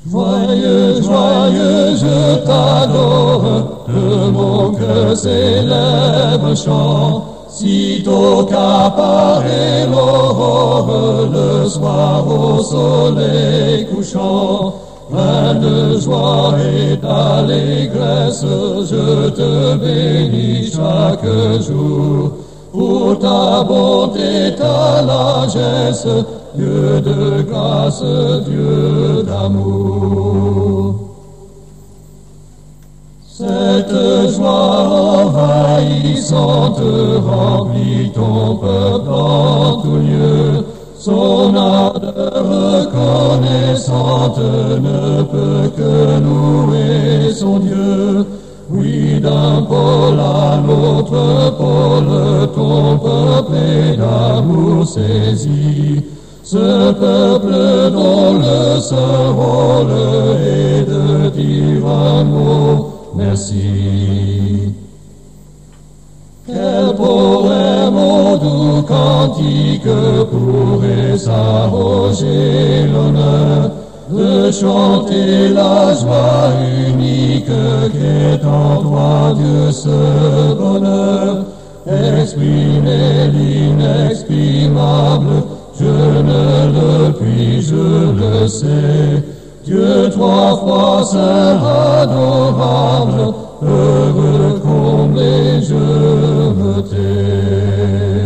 Joyeux, joyeux, je t'adore, de mon cœur s'élève chant. Sitôt qu'apparaît l'aurore, le soir au soleil couchant, plein de joie et d'allégresse, je te bénis chaque jour. Pour ta bonté, ta largesse, Dieu de grâce, Dieu d'amour. Cette joie envahissante remplit ton peuple en tout lieu. Son ardeur reconnaissante ne peut que louer son Dieu. Oui, d'un pôle à l'autre pôle, ton peuple est d'amour saisi. Ce peuple dont le seul rôle est de dire un mot, merci. Quel poème au doux cantique pourrait s'arroger l'honneur de chanter la joie unique qu'est en toi, Dieu, ce bonheur. Exprimer l'inexprimable, je ne le puis, je le sais. Dieu trois fois saint, adorable, heureux, comblé, je me tais.